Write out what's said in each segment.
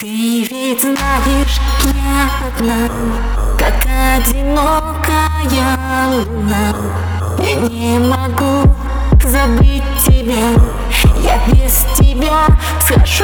Ты ведь знаешь, я одна, как одинокая луна. Я не могу забыть тебя, я без тебя схожу.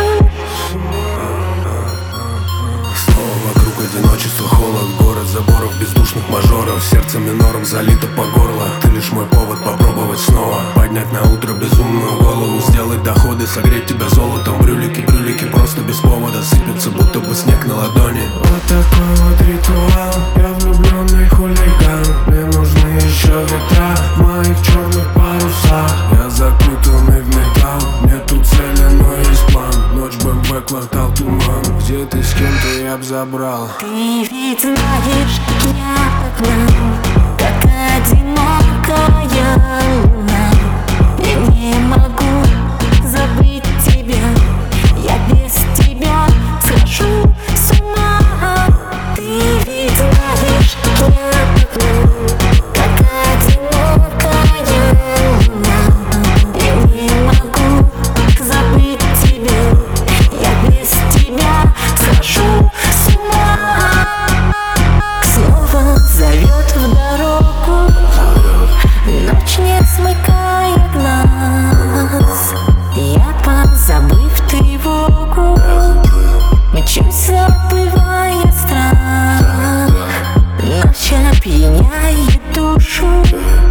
Снова вокруг одиночество, холод, город заборов, бездушных мажоров. Сердце минором залито по горло. Ты лишь мой повод попробовать снова поднять на утро безумную голову, сделать доходы, согреть тебя золотом. Брюлики, просто без повода сыпятся, будто бы снег на ладони. Вот такой вот ритуал, я влюбленный хулиган. Мне нужны еще ветра в моих черных парусах. Я закутанный в металл, нету цели, но есть план. Ночь, БМВ, квартал, туман. Где ты, с кем ты, я б забрал. Ты ведь знаешь, я одна, как одинокая луна. Я не могу забыть тебя, я без тебя схожу с ума. Ты ведь знаешь, я одна, как одинокая луна. Я не могу забыть тебя, я без тебя схожу с ума. Снова зовет в дорогу, ночь не смыкая глаз. Я, позабыв тревогу, мчусь, забывая страх. Ночь опьяняет душу.